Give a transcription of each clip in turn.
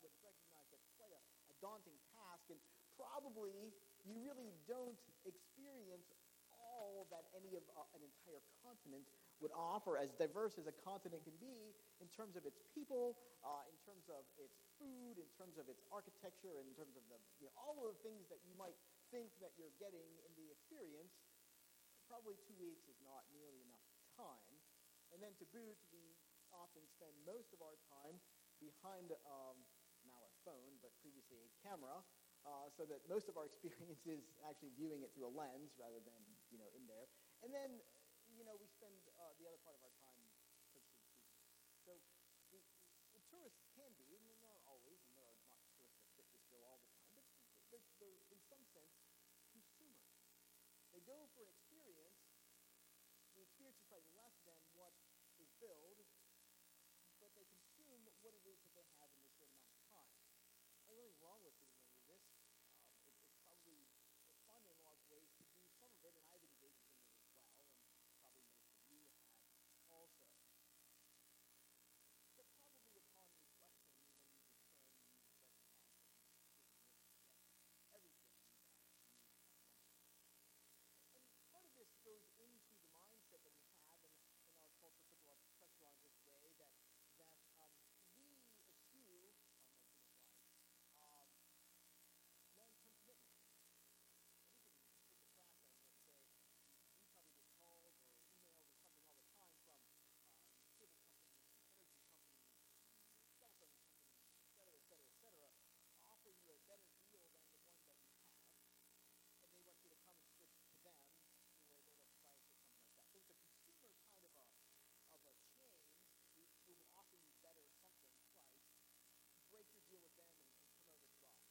would recognize that's quite a daunting task, and probably you really don't experience all that any of an entire continent would offer, as diverse as a continent can be in terms of its people, in terms of its food, in terms of its architecture, in terms of all of the things that you might think that you're getting in the experience. Probably 2 weeks is not nearly enough time. And then to boot, we often spend most of our time behind now a phone, but previously a camera, so that most of our experience is actually viewing it through a lens rather than in there. And then we spend the other part of our time purchasing food. So the tourists can be, and they're not always, and there are not tourists that fit this bill all the time, but they're in some sense consumers. They go for an experience. The experience is probably less than what is billed, but they consume what it is that they have in this short amount of time. There's nothing wrong with doing any of this. It's probably fun in a lot of ways to do some of it, and I've engaged in it as well, and probably most of you have also. But probably upon reflection, when you return, you recognize that you didn't really get everything that you have wanted. And part of this goes into the mindset that we have in our culture, puts a lot of pressure on this way, that we eschew, on the human life, long-term commitment. And we can take the crack on it and say, we probably get calls or emails or something all the time from cable companies, and energy companies, and cell phone companies, et cetera, offering you a better deal than the one that you have, and they want you to come and switch to them for their price or something like that. So it's a consumer kind of a chain. We will offer you better something price, break your deal with them, and come over to us.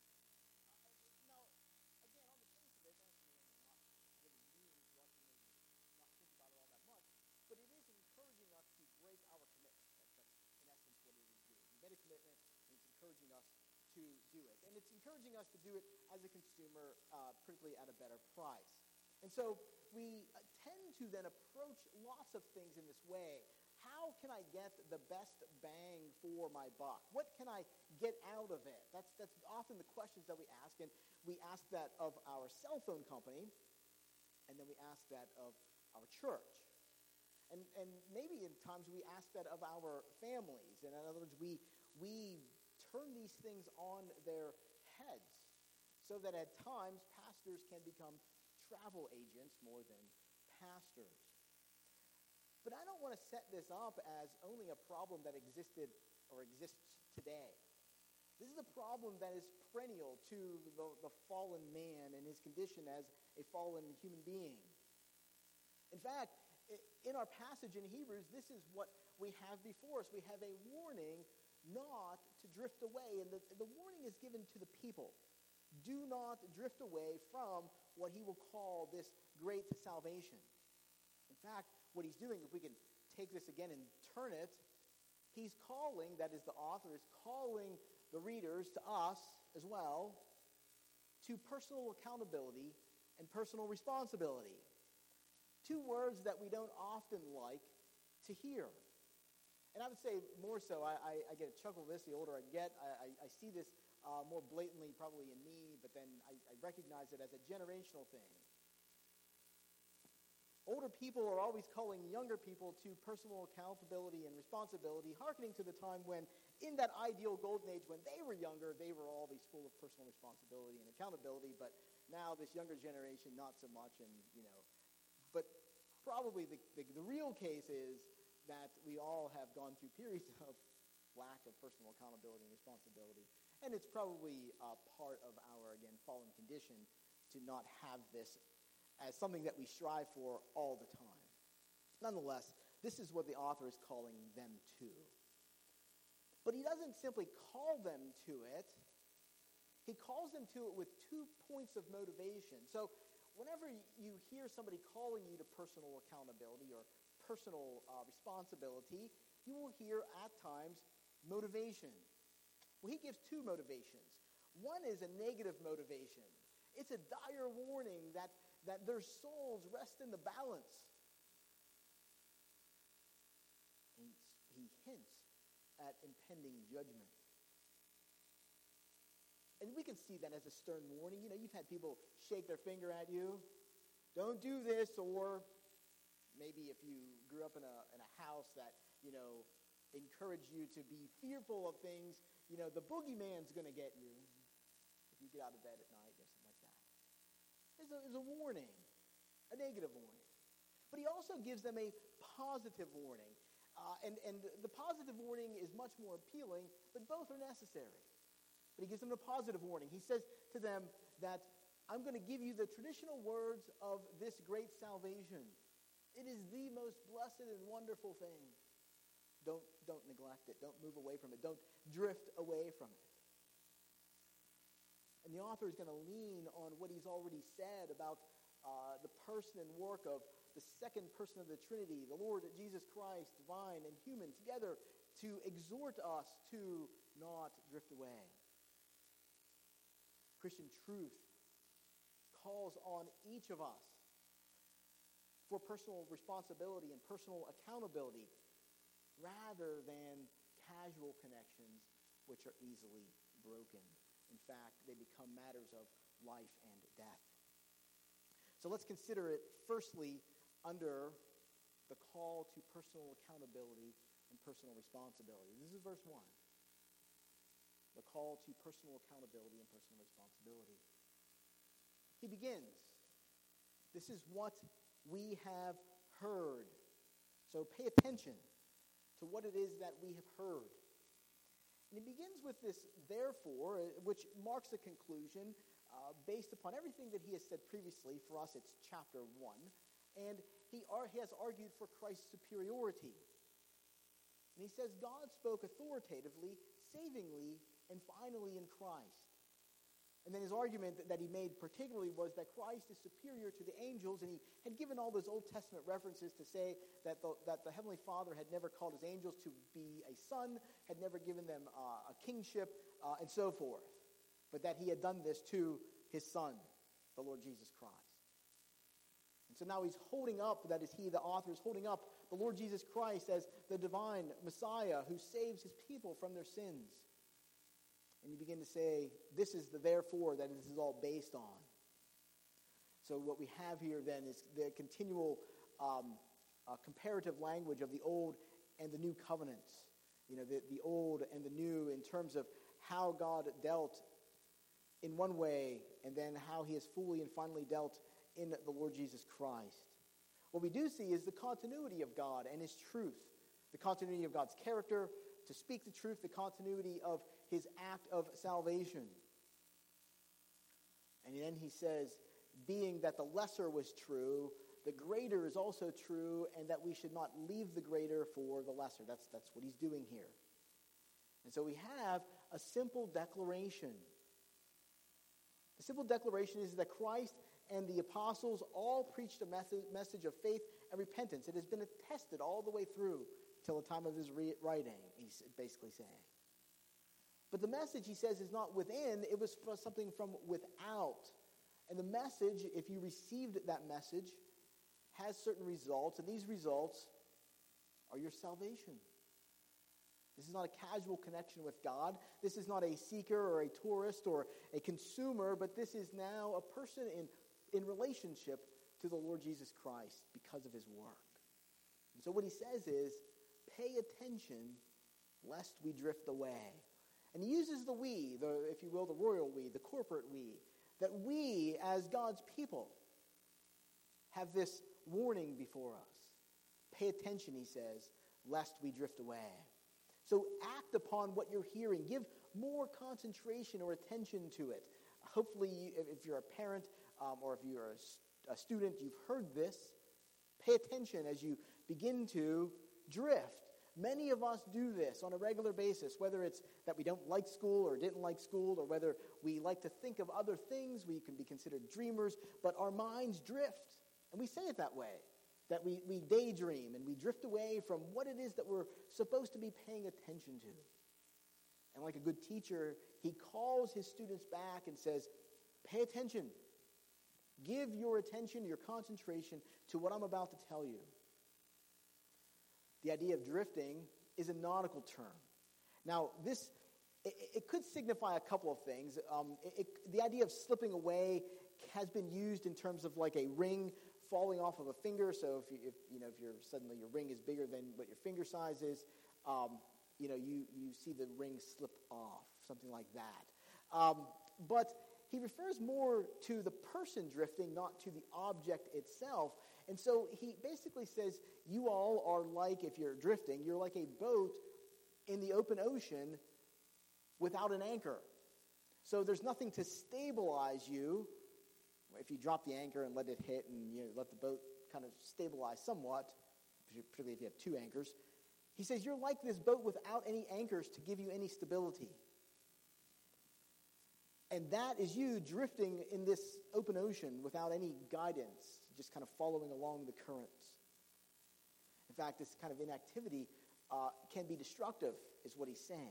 Now, again, on the face of it, that's not really meaning to us, and maybe not think about it all that much, but it is encouraging us to break our commitment. That's in essence what it is doing. We made a commitment, and it's encouraging us to do it. And it's encouraging us to do it as a consumer, particularly at a better price. And so we tend to then approach lots of things in this way. How can I get the best bang for my buck? What can I get out of it? That's often the questions that we ask, and we ask that of our cell phone company, and then we ask that of our church. And maybe in times we ask that of our families. And in other words, we turn these things on their heads so that at times pastors can become travel agents more than pastors. But I don't want to set this up as only a problem that existed or exists today. This is a problem that is perennial to the fallen man and his condition as a fallen human being. In fact, in our passage in Hebrews, this is what we have before us. We have a warning not to drift away, and the warning is given to the people. Do not drift away from what he will call this great salvation. In fact, what he's doing, if we can take this again and turn it, he's calling, that is the author, is calling the readers, to us as well, to personal accountability and personal responsibility. Two words that we don't often like to hear. And I would say more so, I get a chuckle of this the older I get. I see this more blatantly probably in me, but then I recognize it as a generational thing. Older people are always calling younger people to personal accountability and responsibility, hearkening to the time when, in that ideal golden age, when they were younger, they were always full of personal responsibility and accountability, but now this younger generation, not so much, and, But probably the real case is that we all have gone through periods of lack of personal accountability and responsibility, and it's probably part of our, again, fallen condition to not have this as something that we strive for all the time. Nonetheless, this is what the author is calling them to. But he doesn't simply call them to it. He calls them to it with 2 points of motivation. So whenever you hear somebody calling you to personal accountability or personal responsibility, you will hear at times motivation. Well, he gives 2 motivations. One is a negative motivation. It's a dire warning that their souls rest in the balance. He hints at impending judgment. And we can see that as a stern warning. You've had people shake their finger at you. Don't do this. Or maybe if you grew up in a house that, encouraged you to be fearful of things, the boogeyman's going to get you if you get out of bed at night or something like that. There's a warning, a negative warning. But he also gives them a positive warning. And the positive warning is much more appealing, but both are necessary. But he gives them a positive warning. He says to them that I'm going to give you the traditional words of this great salvation. It is the most blessed and wonderful thing. Don't neglect it. Don't move away from it. Don't drift away from it. And the author is going to lean on what he's already said about the person and work of the second person of the Trinity, the Lord Jesus Christ, divine and human, together to exhort us to not drift away. Christian truth calls on each of us for personal responsibility and personal accountability rather than casual connections which are easily broken. In fact, they become matters of life and death. So let's consider it firstly under the call to personal accountability and personal responsibility. This is verse 1. The call to personal accountability and personal responsibility. He begins, this is what we have heard. So pay attention to what it is that we have heard. And he begins with this therefore, which marks a conclusion based upon everything that he has said previously. For us, it's chapter 1. And he has argued for Christ's superiority. And he says God spoke authoritatively, savingly, and finally in Christ. And then his argument that he made particularly was that Christ is superior to the angels, and he had given all those Old Testament references to say that the Heavenly Father had never called his angels to be a son, had never given them a kingship, and so forth, but that he had done this to his Son, the Lord Jesus Christ. And so now he's holding up, that is he, the author, is holding up the Lord Jesus Christ as the divine Messiah who saves his people from their sins. And you begin to say, this is the therefore that this is all based on. So what we have here then is the continual comparative language of the Old and the New covenants. The Old and the New in terms of how God dealt in one way and then how he has fully and finally dealt in the Lord Jesus Christ. What we do see is the continuity of God and his truth. The continuity of God's character, to speak the truth, the continuity of his act of salvation. And then he says, being that the lesser was true, the greater is also true, and that we should not leave the greater for the lesser. That's what he's doing here. And so we have a simple declaration. The simple declaration is that Christ and the apostles all preached a message of faith and repentance. It has been attested all the way through till the time of his writing, he's basically saying. But the message, he says, is not within, it was something from without. And the message, if you received that message, has certain results, and these results are your salvation. This is not a casual connection with God. This is not a seeker or a tourist or a consumer, but this is now a person in relationship to the Lord Jesus Christ because of his work. And so what he says is, pay attention lest we drift away. And he uses the we, if you will, the royal we, the corporate we, that we as God's people have this warning before us. Pay attention, he says, lest we drift away. So act upon what you're hearing. Give more concentration or attention to it. Hopefully, if you're a parent or if you're a student, you've heard this. Pay attention as you begin to drift. Many of us do this on a regular basis, whether it's that we don't like school or didn't like school, or whether we like to think of other things. We can be considered dreamers, but our minds drift. And we say it that way, that we daydream and we drift away from what it is that we're supposed to be paying attention to. And like a good teacher, he calls his students back and says, pay attention. Give your attention, your concentration to what I'm about to tell you. The idea of drifting is a nautical term. Now, this it could signify a couple of things. The idea of slipping away has been used in terms of like a ring falling off of a finger. So if you're suddenly your ring is bigger than what your finger size is, you see the ring slip off, something like that. But he refers more to the person drifting, not to the object itself. And so he basically says, you all are like, if you're drifting, you're like a boat in the open ocean without an anchor. So there's nothing to stabilize you. If you drop the anchor and let it hit and let the boat kind of stabilize somewhat, particularly if you have two anchors, he says you're like this boat without any anchors to give you any stability. And that is you drifting in this open ocean without any guidance, just kind of following along the currents. In fact, this kind of inactivity can be destructive, is what he's saying.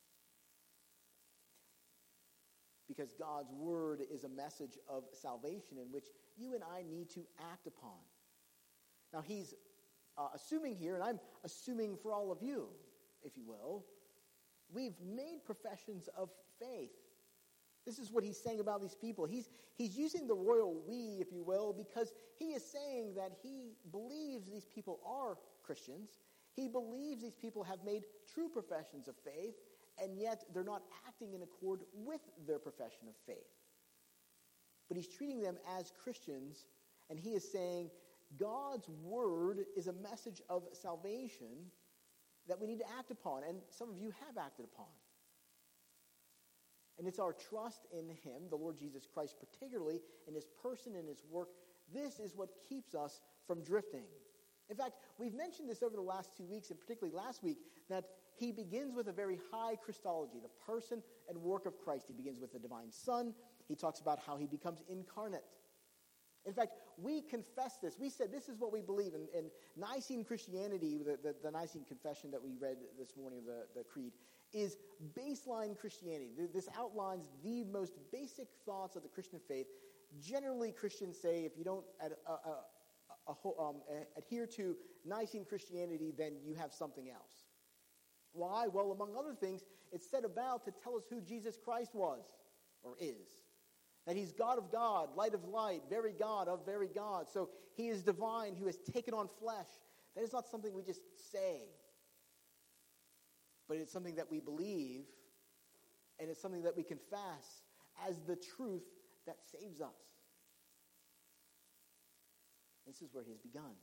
Because God's word is a message of salvation in which you and I need to act upon. Now he's assuming here, and I'm assuming for all of you, if you will, we've made professions of faith. This is what he's saying about these people. He's using the royal we, if you will, because he is saying that he believes these people are Christians. He believes these people have made true professions of faith, and yet they're not acting in accord with their profession of faith. But he's treating them as Christians, and he is saying God's word is a message of salvation that we need to act upon, and some of you have acted upon. And it's our trust in him, the Lord Jesus Christ, particularly in his person and his work. This is what keeps us from drifting. In fact, we've mentioned this over the last 2 weeks, and particularly last week, that he begins with a very high Christology, the person and work of Christ. He begins with the divine Son. He talks about how he becomes incarnate. In fact, we confess this. We said this is what we believe. In Nicene Christianity, the Nicene Confession that we read this morning, the Creed, is baseline Christianity. This outlines the most basic thoughts of the Christian faith. Generally, Christians say if you don't adhere to Nicene Christianity, then you have something else. Why? Well, among other things, it's set about to tell us who Jesus Christ was or is. That he's God of God, light of light, very God of very God. So he is divine, who has taken on flesh. That is not something we just say, but it's something that we believe, and it's something that we confess as the truth that saves us. This is where he has begun.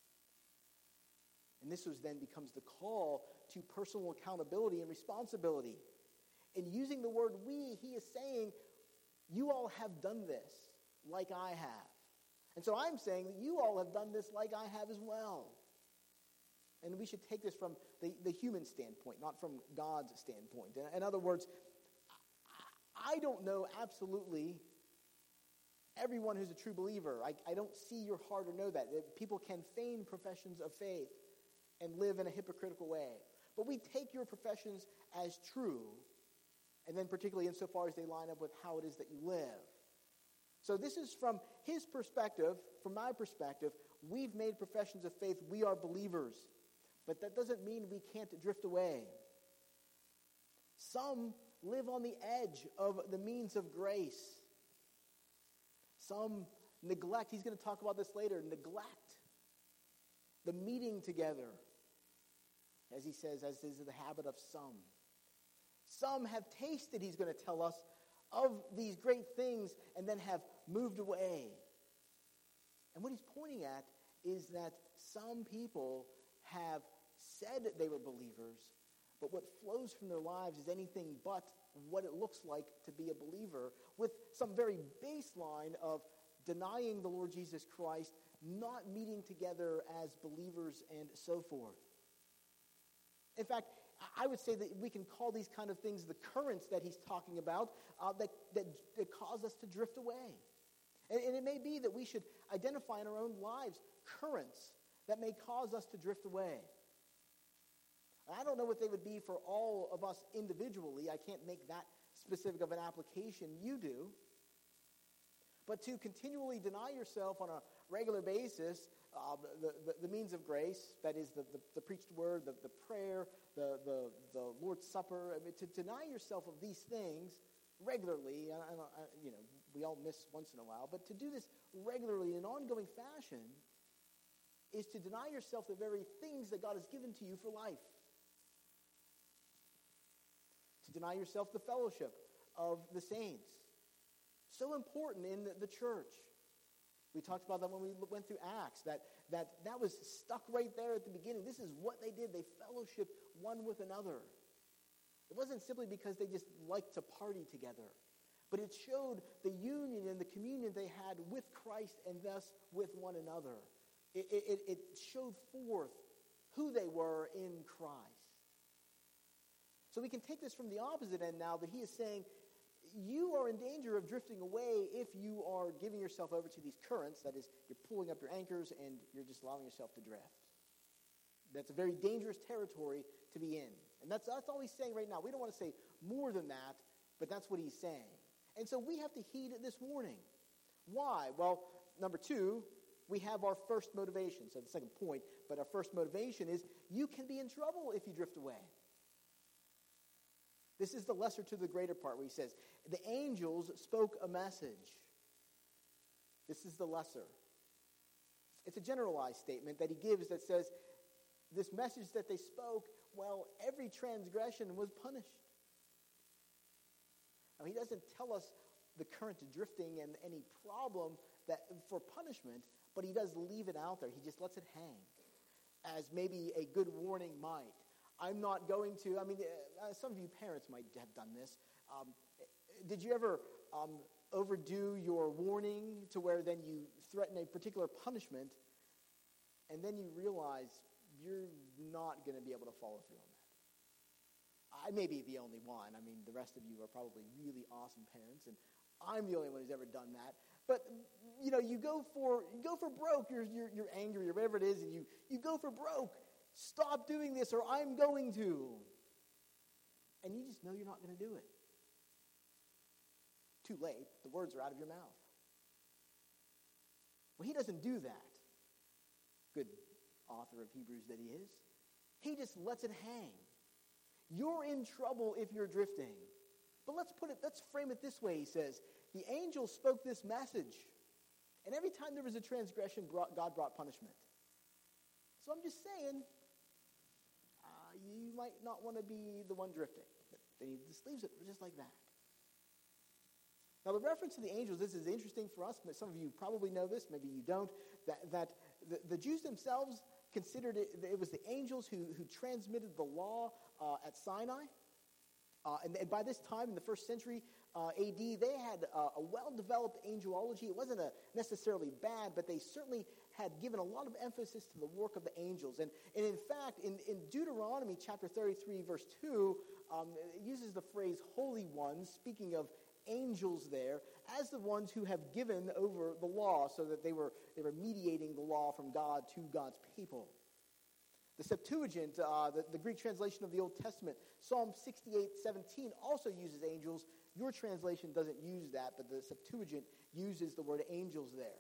And this then becomes the call to personal accountability and responsibility. In using the word we, he is saying, you all have done this like I have. And so I'm saying that you all have done this like I have as well. And we should take this from the human standpoint, not from God's standpoint. In other words, I don't know absolutely everyone who's a true believer. I don't see your heart or know that. People can feign professions of faith and live in a hypocritical way. But we take your professions as true, and then particularly insofar as they line up with how it is that you live. So this is from his perspective, from my perspective, we've made professions of faith, we are believers. But that doesn't mean we can't drift away. Some live on the edge of the means of grace. Some neglect, he's going to talk about this later, neglect the meeting together, as he says, as is the habit of some. Some have tasted, he's going to tell us, of these great things and then have moved away. And what he's pointing at is that some people have said that they were believers, but what flows from their lives is anything but what it looks like to be a believer, with some very baseline of denying the Lord Jesus Christ, not meeting together as believers, and so forth. In fact, I would say that we can call these kind of things the currents that he's talking about that cause us to drift away. And it may be that we should identify in our own lives currents that may cause us to drift away. I don't know what they would be for all of us individually. I can't make that specific of an application. You do. But to continually deny yourself on a regular basis, the means of grace, that is the preached word, the prayer, the Lord's Supper, I mean, to deny yourself of these things regularly, we all miss once in a while, but to do this regularly in an ongoing fashion is to deny yourself the very things that God has given to you for life. To deny yourself the fellowship of the saints. So important in the church. We talked about that when we went through Acts, that was stuck right there at the beginning. This is what they did. They fellowshiped one with another. It wasn't simply because they just liked to party together, but it showed the union and the communion they had with Christ and thus with one another. It showed forth who they were in Christ. So we can take this from the opposite end now, that he is saying, you are in danger of drifting away if you are giving yourself over to these currents. That is, you're pulling up your anchors and you're just allowing yourself to drift. That's a very dangerous territory to be in. And that's all he's saying right now. We don't want to say more than that, but that's what he's saying. And so we have to heed it this morning. Why? Well, number two, we have our first motivation. So the second point, but our first motivation is you can be in trouble if you drift away. This is the lesser to the greater part where he says, the angels spoke a message. This is the lesser. It's a generalized statement that he gives that says, this message that they spoke, well, every transgression was punished. Now, he doesn't tell us the current drifting and any problem that for punishment, but he does leave it out there. He just lets it hang as maybe a good warning might. I'm not going to, some of you parents might have done this. Did you ever overdo your warning to where then you threaten a particular punishment and then you realize you're not going to be able to follow through on that? I may be the only one. The rest of you are probably really awesome parents, and I'm the only one who's ever done that. But, you go for broke. You're angry or whatever it is, and you go for broke. Stop doing this or I'm going to. And you just know you're not going to do it. Too late. The words are out of your mouth. Well, he doesn't do that. Good author of Hebrews that he is. He just lets it hang. You're in trouble if you're drifting. But let's frame it this way, he says. The angel spoke this message. And every time there was a transgression, God brought punishment. So I'm just saying, you might not want to be the one drifting. But then he just leaves it just like that. Now, the reference to the angels, this is interesting for us. Some of you probably know this, maybe you don't, that the Jews themselves considered it was the angels who transmitted the law at Sinai. And by this time, in the first century AD, they had a well-developed angelology. It wasn't necessarily bad, but they certainly had given a lot of emphasis to the work of the angels. And in fact, in Deuteronomy chapter 33, verse 2, it uses the phrase holy ones, speaking of angels there, as the ones who have given over the law, so that they were mediating the law from God to God's people. The Septuagint, the Greek translation of the Old Testament, Psalm 68:17 also uses angels. Your translation doesn't use that, but the Septuagint uses the word angels there.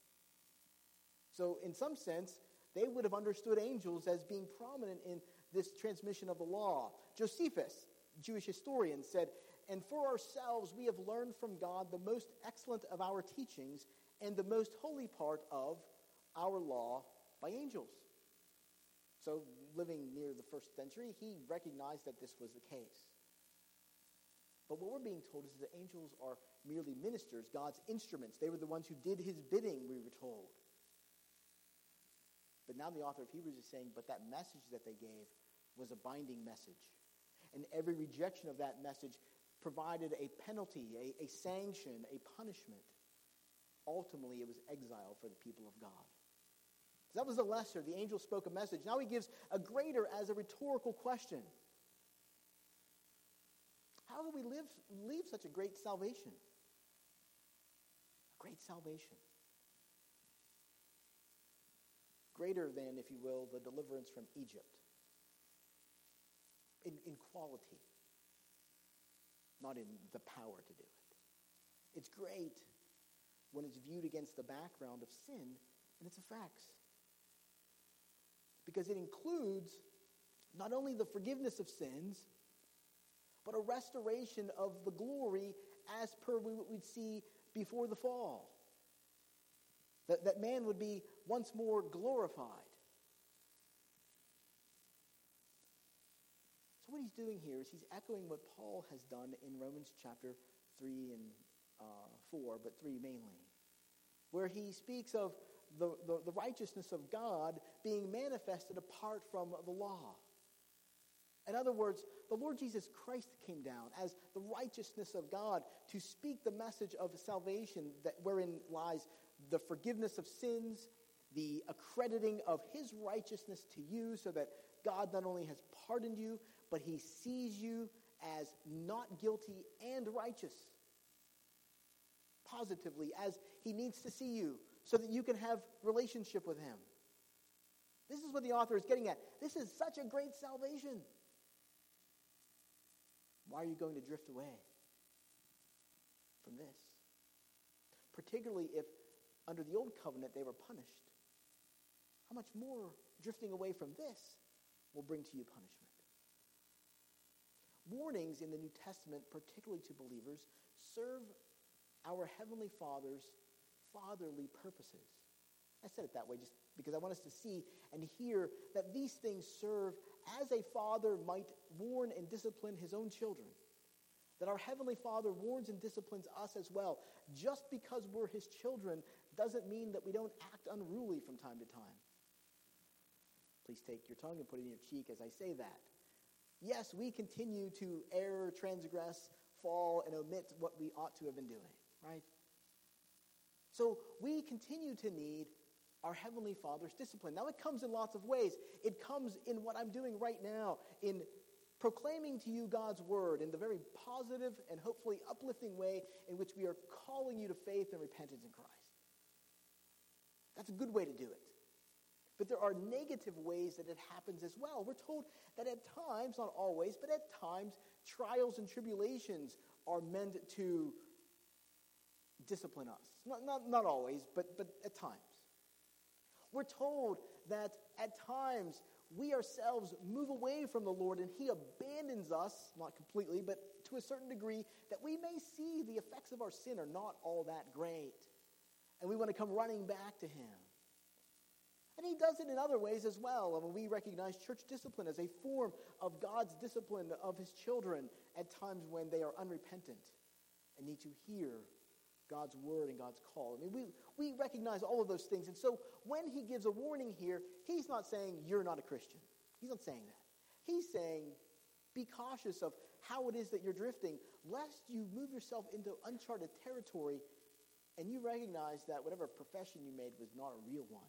So in some sense, they would have understood angels as being prominent in this transmission of the law. Josephus, Jewish historian, said, "And for ourselves we have learned from God the most excellent of our teachings and the most holy part of our law by angels." So living near the first century, he recognized that this was the case. But what we're being told is that angels are merely ministers, God's instruments. They were the ones who did his bidding, we were told. But now the author of Hebrews is saying, but that message that they gave was a binding message. And every rejection of that message provided a penalty, a sanction, a punishment. Ultimately, it was exile for the people of God. So that was the lesser. The angel spoke a message. Now he gives a greater as a rhetorical question. How do we leave such a great salvation? A great salvation. Greater than, if you will, the deliverance from Egypt. In quality. Not in the power to do it. It's great when it's viewed against the background of sin and its effects. Because it includes not only the forgiveness of sins, but a restoration of the glory as per what we'd see before the fall. That man would be once more glorified. So what he's doing here is he's echoing what Paul has done in Romans chapter 3 and 4, but 3 mainly, where he speaks of the righteousness of God being manifested apart from the law. In other words, the Lord Jesus Christ came down as the righteousness of God to speak the message of salvation, that wherein lies the forgiveness of sins, the accrediting of his righteousness to you, so that God not only has pardoned you, but he sees you as not guilty and righteous. Positively, as he needs to see you, so that you can have relationship with him. This is what the author is getting at. This is such a great salvation. Why are you going to drift away from this? Particularly if under the old covenant they were punished. How much more drifting away from this will bring to you punishment? Warnings in the New Testament, particularly to believers, serve our Heavenly Father's fatherly purposes. I said it that way just because I want us to see and hear that these things serve as a father might warn and discipline his own children. That our Heavenly Father warns and disciplines us as well. Just because we're his children doesn't mean that we don't act unruly from time to time. Please take your tongue and put it in your cheek as I say that. Yes, we continue to err, transgress, fall, and omit what we ought to have been doing, right? So we continue to need our Heavenly Father's discipline. Now it comes in lots of ways. It comes in what I'm doing right now, in proclaiming to you God's word in the very positive and hopefully uplifting way in which we are calling you to faith and repentance in Christ. That's a good way to do it. But there are negative ways that it happens as well. We're told that at times, not always, but at times, trials and tribulations are meant to discipline us. Not always, but at times. We're told that at times we ourselves move away from the Lord and he abandons us, not completely, but to a certain degree, that we may see the effects of our sin are not all that great. And we want to come running back to him. And he does it in other ways as well. And we recognize church discipline as a form of God's discipline of his children at times when they are unrepentant and need to hear God's word and God's call. I mean, we recognize all of those things. And so when he gives a warning here, he's not saying you're not a Christian. He's not saying that. He's saying be cautious of how it is that you're drifting, lest you move yourself into uncharted territory and you recognize that whatever profession you made was not a real one.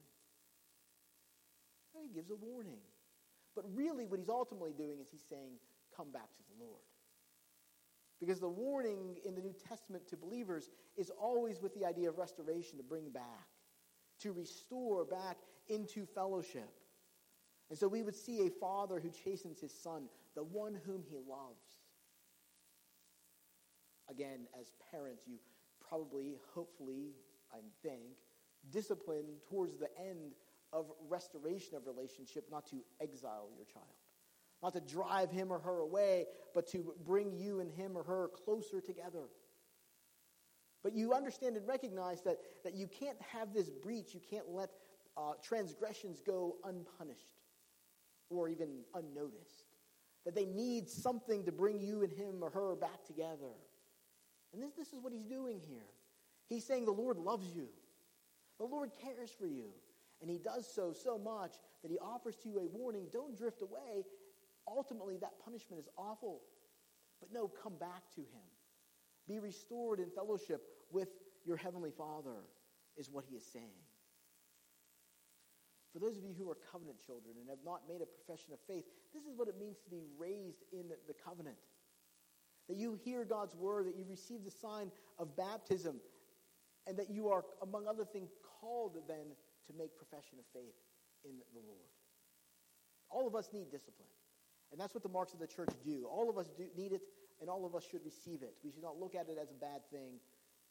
He gives a warning. But really what he's ultimately doing is he's saying, come back to the Lord. Because the warning in the New Testament to believers is always with the idea of restoration, to bring back, to restore back into fellowship. And so we would see a father who chastens his son, the one whom he loves. Again, as parents, you probably, hopefully, I think, discipline towards the end of restoration of relationship, not to exile your child. Not to drive him or her away, but to bring you and him or her closer together. But you understand and recognize that you can't have this breach, you can't let transgressions go unpunished or even unnoticed. That they need something to bring you and him or her back together. And this is what he's doing here. He's saying the Lord loves you. The Lord cares for you. And he does so much that he offers to you a warning. Don't drift away. Ultimately, that punishment is awful. But no, come back to him. Be restored in fellowship with your Heavenly Father, is what he is saying. For those of you who are covenant children and have not made a profession of faith, this is what it means to be raised in the covenant. That you hear God's word, that you receive the sign of baptism, and that you are, among other things, called then to make profession of faith in the Lord. All of us need discipline. And that's what the marks of the church do. All of us need it, and all of us should receive it. We should not look at it as a bad thing,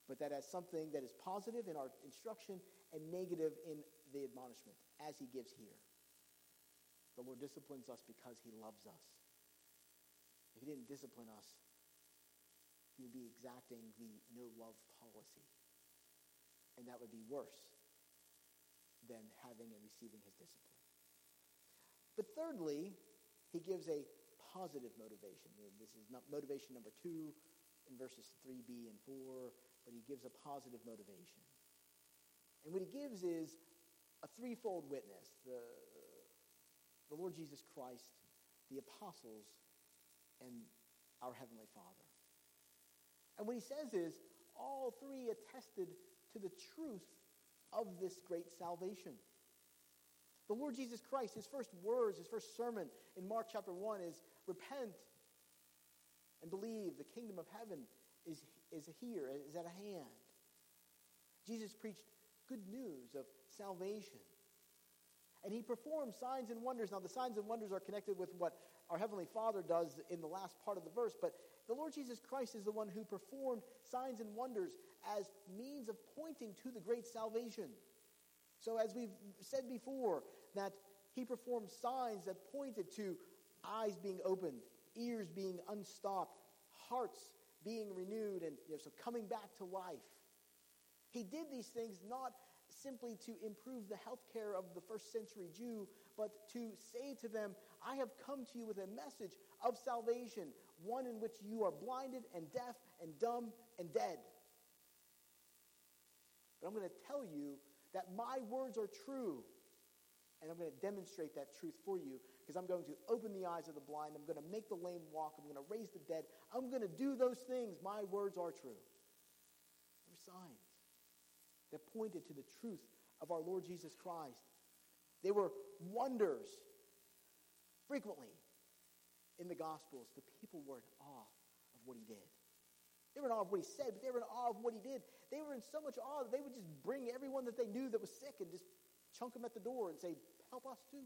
but that as something that is positive in our instruction and negative in the admonishment, as he gives here. The Lord disciplines us because he loves us. If he didn't discipline us, he would be exacting the no-love policy. And that would be worse than having and receiving his discipline. But thirdly, he gives a positive motivation. This is not motivation number 2 in verses 3b and 4, but he gives a positive motivation. And what he gives is a threefold witness. The Lord Jesus Christ, the apostles, and our Heavenly Father. And what he says is, all three attested to the truth of this great salvation. The Lord Jesus Christ, his first words, his first sermon in Mark chapter 1 is, repent and believe, the kingdom of heaven is here, is at hand. Jesus preached good news of salvation. And he performed signs and wonders. Now, the signs and wonders are connected with what our Heavenly Father does in the last part of the verse, but the Lord Jesus Christ is the one who performed signs and wonders as means of pointing to the great salvation. So as we've said before, that he performed signs that pointed to eyes being opened, ears being unstopped, hearts being renewed, and so coming back to life. He did these things not simply to improve the health care of the first century Jew, but to say to them, I have come to you with a message of salvation, one in which you are blinded and deaf and dumb and dead. But I'm going to tell you that my words are true, and I'm going to demonstrate that truth for you, because I'm going to open the eyes of the blind, I'm going to make the lame walk, I'm going to raise the dead, I'm going to do those things. My words are true. They were signs that pointed to the truth of our Lord Jesus Christ. They were wonders. Frequently in the Gospels, the people were in awe of what he did. They were in awe of what he said, but they were in awe of what he did. They were in so much awe that they would just bring everyone that they knew that was sick and just chunk them at the door and say, help us too.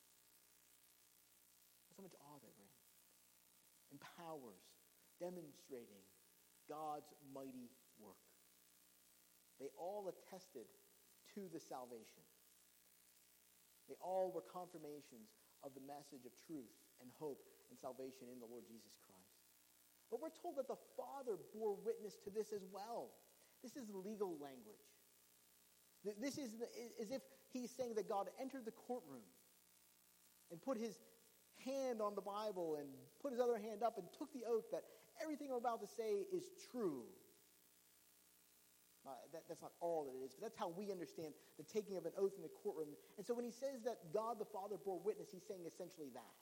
That's how much awe they were in. And powers demonstrating God's mighty work. They all attested to the salvation. They all were confirmations of the message of truth and hope and salvation in the Lord Jesus Christ. But we're told that the Father bore witness to this as well. This is legal language. This is as if he's saying that God entered the courtroom and put his hand on the Bible and put his other hand up and took the oath that everything I'm about to say is true. That's not all that it is, but that's how we understand the taking of an oath in the courtroom. And so when he says that God the Father bore witness, he's saying essentially that.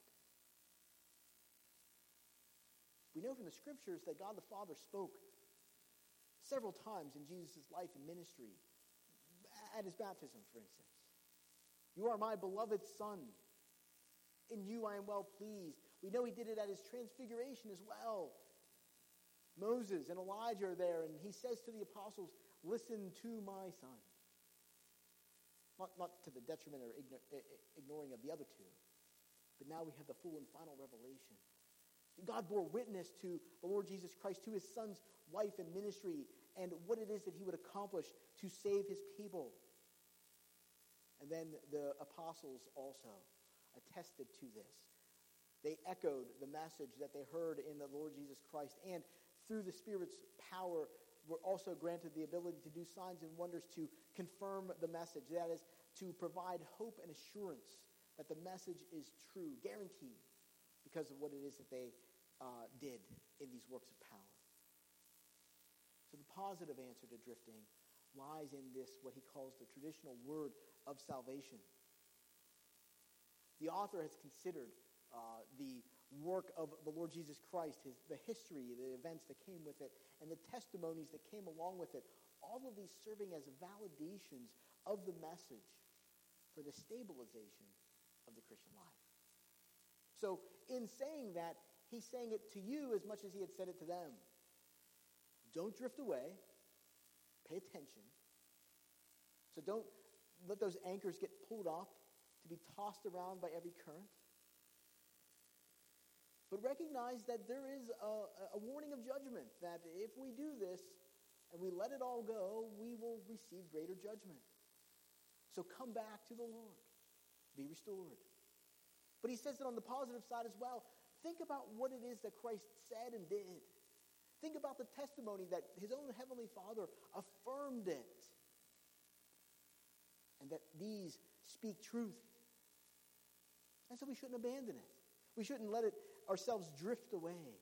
We know from the scriptures that God the Father spoke several times in Jesus' life and ministry. At his baptism, for instance. You are my beloved Son. In you I am well pleased. We know he did it at his transfiguration as well. Moses and Elijah are there, and he says to the apostles, listen to my Son. Not to the detriment or ignoring of the other two. But now we have the full and final revelation. God bore witness to the Lord Jesus Christ, to his Son's life and ministry, and what it is that he would accomplish to save his people. And then the apostles also attested to this. They echoed the message that they heard in the Lord Jesus Christ, and through the Spirit's power were also granted the ability to do signs and wonders to confirm the message. That is, to provide hope and assurance that the message is true, guaranteed, because of what it is that they did in these works of power. So the positive answer to drifting lies in this, what he calls the traditional word of salvation. The author has considered the work of the Lord Jesus Christ, the history, the events that came with it, and the testimonies that came along with it, all of these serving as validations of the message for the stabilization of the Christian life. So in saying that, he's saying it to you as much as he had said it to them. Don't drift away. Pay attention. So don't let those anchors get pulled up to be tossed around by every current. But recognize that there is a warning of judgment, that if we do this, and we let it all go, we will receive greater judgment. So come back to the Lord. Be restored. But he says it on the positive side as well. Think about what it is that Christ said and did. Think about the testimony that his own heavenly Father affirmed it. And that these speak truth. And so we shouldn't abandon it. We shouldn't let it ourselves drift away.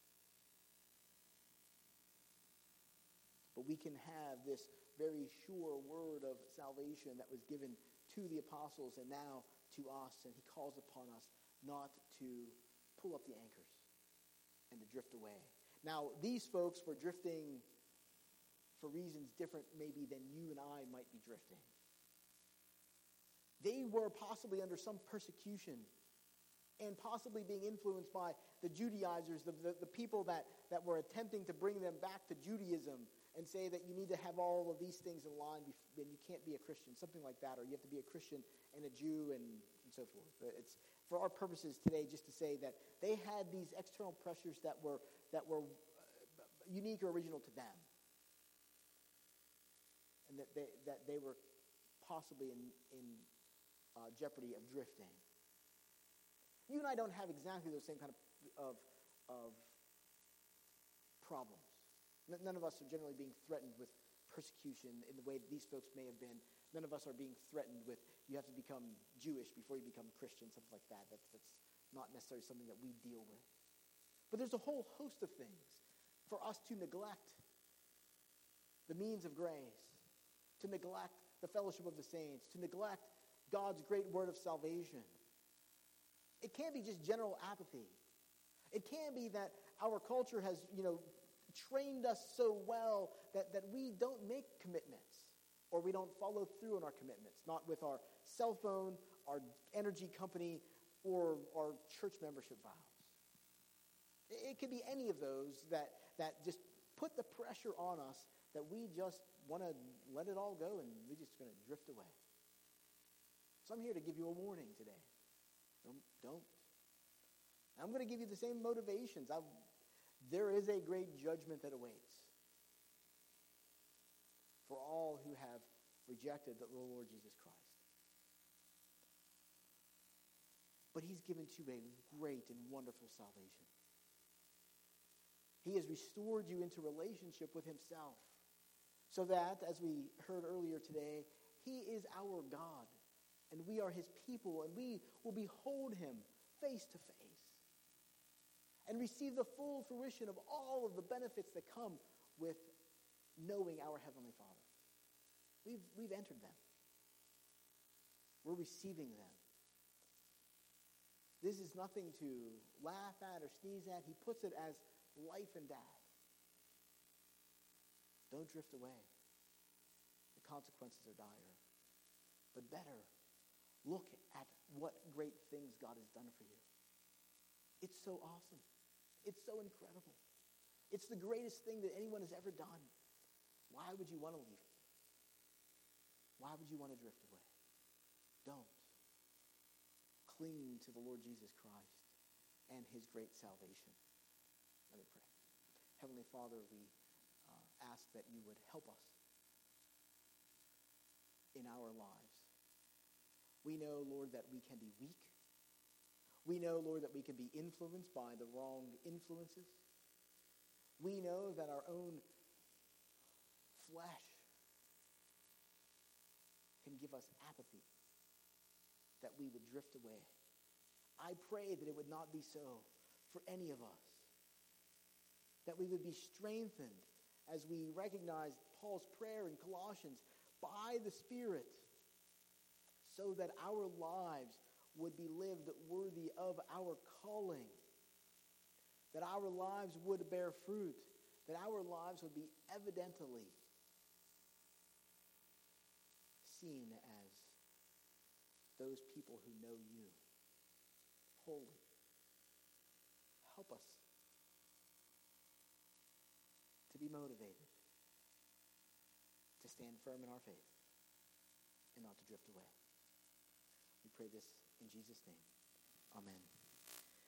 But we can have this very sure word of salvation that was given to the apostles and now to us. And he calls upon us not to pull up the anchors and to drift away. Now, these folks were drifting for reasons different maybe than you and I might be drifting. They were possibly under some persecution and possibly being influenced by the Judaizers, the people that were attempting to bring them back to Judaism and say that you need to have all of these things in line and you can't be a Christian, something like that, or you have to be a Christian and a Jew and so forth. It's for our purposes today just to say that they had these external pressures that were unique or original to them, and that they were possibly in jeopardy of drifting. You and I don't have exactly those same kind of problems. None of us are generally being threatened with persecution in the way that these folks may have been. None of us are being threatened with you have to become Jewish before you become a Christian, something like that. That's not necessarily something that we deal with. But there's a whole host of things for us to neglect the means of grace, to neglect the fellowship of the saints, to neglect God's great word of salvation. It can't be just general apathy. It can be that our culture has, trained us so well that we don't make commitments or we don't follow through on our commitments, not with our cell phone, our energy company, or our church membership vows. It could be any of those that just put the pressure on us that we just want to let it all go and we're just going to drift away. So I'm here to give you a warning today. Don't. I'm going to give you the same motivations. There is a great judgment that awaits for all who have rejected the Lord Jesus Christ. But he's given to you a great and wonderful salvation. He has restored you into relationship with himself so that, as we heard earlier today, he is our God and we are his people and we will behold him face to face and receive the full fruition of all of the benefits that come with knowing our Heavenly Father. We've entered them. We're receiving them. This is nothing to laugh at or sneeze at. He puts it as life and death. Don't drift away. The consequences are dire. But better, look at what great things God has done for you. It's so awesome. It's so incredible. It's the greatest thing that anyone has ever done. Why would you want to leave it? Why would you want to drift away? Don't. Cling to the Lord Jesus Christ and his great salvation. Let me pray. Heavenly Father, we ask that you would help us in our lives. We know, Lord, that we can be weak. We know, Lord, that we can be influenced by the wrong influences. We know that our own flesh can give us apathy, that we would drift away. I pray that it would not be so for any of us, that we would be strengthened as we recognize Paul's prayer in Colossians by the Spirit, so that our lives would be lived worthy of our calling, that our lives would bear fruit, that our lives would be evidently seen as those people who know you, holy. Help us to be motivated, to stand firm in our faith, and not to drift away. We pray this in Jesus' name. Amen.